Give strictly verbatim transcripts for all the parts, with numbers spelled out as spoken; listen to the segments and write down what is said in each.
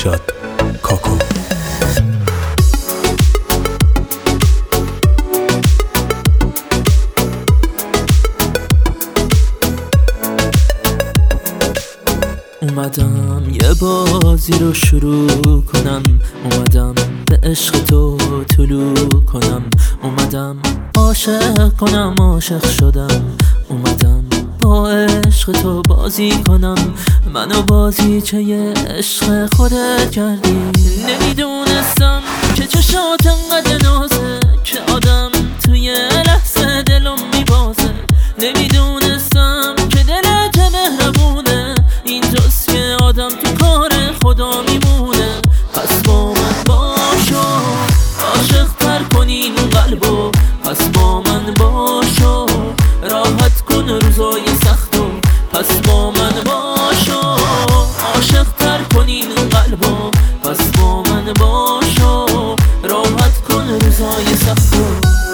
دلشاد کاکو. اومدم یه بازی رو شروع کنم، اومدم به عشق تو طلوع کنم، اومدم عاشق کنم، عاشق شدم، اومدم با عشق تو بازی کنم. منو بازی چه یه عشق خودت کردی، نمیدونستم که چشات انقدر نازه که آدم توی لحظه دلم میبازه، نمیدونستم که دلت مهربونه، اینجاست که آدم تو کار خدا میمونه. پس با من باشو، عاشق تر کن این قلبو، پس با من باشو، راحت کن روزای سختو. پس با من باشو، عاشق تر کن این قلبو، پس با من باشو، راحت کن روزای سختو.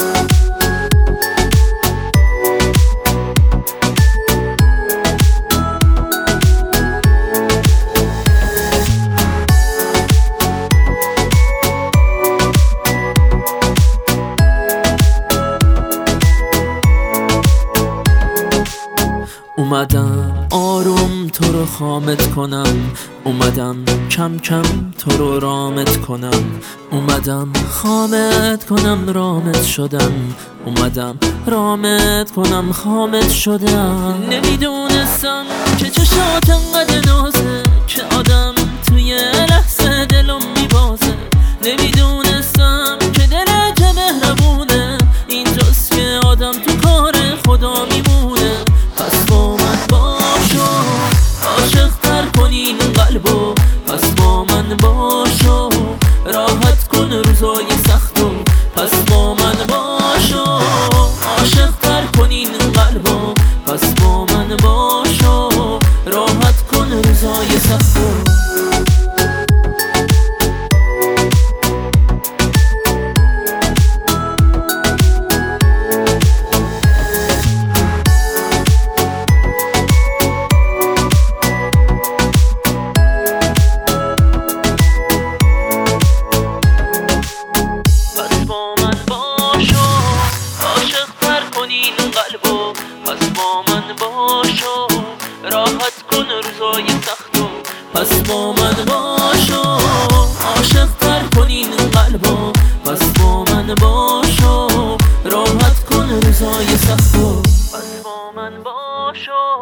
اومدم آروم تو رو خامت کنم، اومدم کم کم تو رو رامت کنم، اومدم خامت کنم رامت شدم، اومدم رامت کنم خامت شدم. نمیدونستم که چشات انقدر نازه که آدم توی لحظه دلم میبازه، نمیدونستم که دلت مهربونه، اینجاست که آدم تو کار خدا میمونه. پس با من باشو، عاشق تر کن این قلبو، پس با من باشو، راحت کن روزای سختو. پس با من باشو، عاشق تر کن این قلبو، پس با من باشو، راحت کن روزای سختو. پس با من باشو، راحت کن روزای سختو. پس با من باشو، عاشق تر کن این قلبو، پس با من باشو، راحت کن روزای سختو. پس با من باشو.